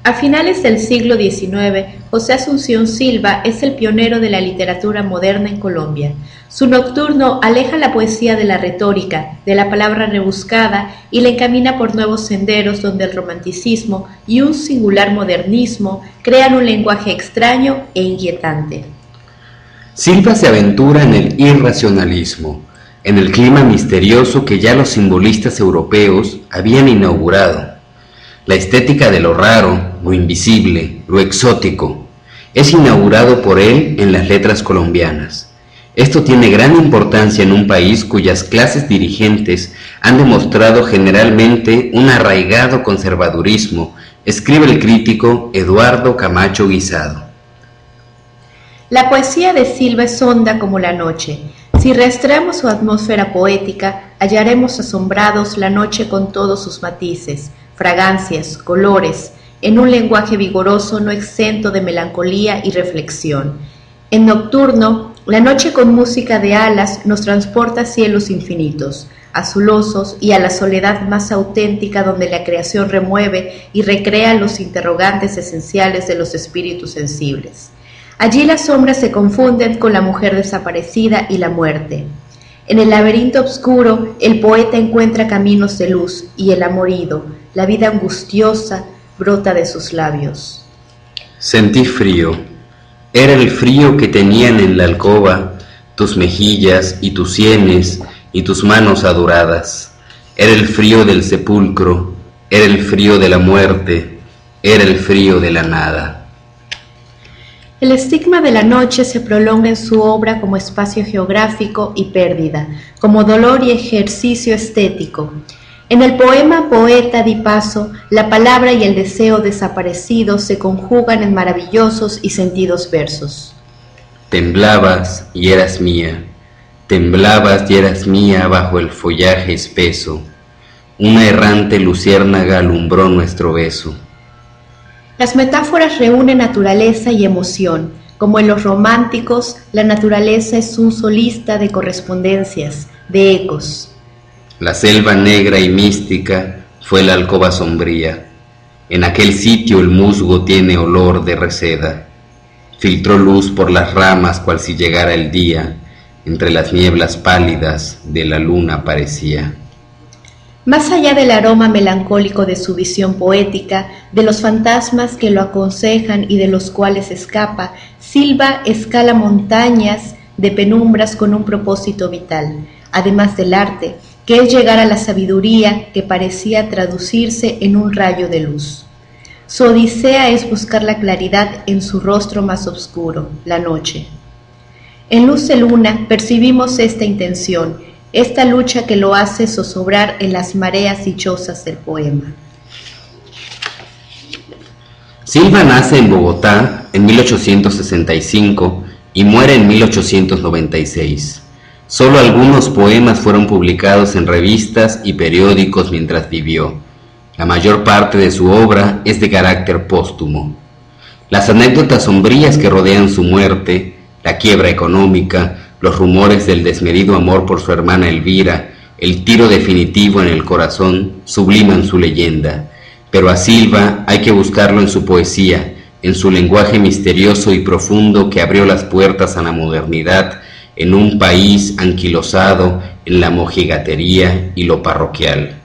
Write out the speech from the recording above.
A finales del siglo XIX, José Asunción Silva es el pionero de la literatura moderna en Colombia. Su nocturno aleja la poesía de la retórica, de la palabra rebuscada y la encamina por nuevos senderos donde el romanticismo y un singular modernismo crean un lenguaje extraño e inquietante. Silva se aventura en el irracionalismo, en el clima misterioso que ya los simbolistas europeos habían inaugurado. La estética de lo raro, lo invisible, lo exótico, es inaugurado por él en las letras colombianas. Esto tiene gran importancia en un país cuyas clases dirigentes han demostrado generalmente un arraigado conservadurismo, escribe el crítico Eduardo Camacho Guisado. La poesía de Silva es honda como la noche. Si rastreamos su atmósfera poética, hallaremos asombrados la noche con todos sus matices, fragancias, colores, en un lenguaje vigoroso no exento de melancolía y reflexión. En Nocturno, la noche con música de alas nos transporta a cielos infinitos, azulosos y a la soledad más auténtica donde la creación remueve y recrea los interrogantes esenciales de los espíritus sensibles. Allí las sombras se confunden con la mujer desaparecida y la muerte. En el laberinto oscuro, el poeta encuentra caminos de luz y el amor ido, la vida angustiosa, brota de sus labios. Sentí frío. Era el frío que tenían en la alcoba tus mejillas y tus sienes y tus manos adoradas. Era el frío del sepulcro, era el frío de la muerte, era el frío de la nada. El estigma de la noche se prolonga en su obra como espacio geográfico y pérdida, como dolor y ejercicio estético. En el poema Poeta di Paso, la palabra y el deseo desaparecidos se conjugan en maravillosos y sentidos versos. Temblabas y eras mía bajo el follaje espeso, una errante luciérnaga alumbró nuestro beso. Las metáforas reúnen naturaleza y emoción. Como en los románticos, la naturaleza es un solista de correspondencias, de ecos. La selva negra y mística fue la alcoba sombría. En aquel sitio el musgo tiene olor de reseda. Filtró luz por las ramas cual si llegara el día. Entre las nieblas pálidas de la luna parecía. Más allá del aroma melancólico de su visión poética, de los fantasmas que lo aconsejan y de los cuales escapa, Silva escala montañas de penumbras con un propósito vital, además del arte, que es llegar a la sabiduría que parecía traducirse en un rayo de luz. Su odisea es buscar la claridad en su rostro más oscuro, la noche. En Luz de Luna percibimos esta intención, esta lucha que lo hace zozobrar en las mareas dichosas del poema. Silva nace en Bogotá en 1865 y muere en 1896. Solo algunos poemas fueron publicados en revistas y periódicos mientras vivió. La mayor parte de su obra es de carácter póstumo. Las anécdotas sombrías que rodean su muerte, la quiebra económica, los rumores del desmedido amor por su hermana Elvira, el tiro definitivo en el corazón, subliman su leyenda. Pero a Silva hay que buscarlo en su poesía, en su lenguaje misterioso y profundo que abrió las puertas a la modernidad en un país anquilosado en la mojigatería y lo parroquial.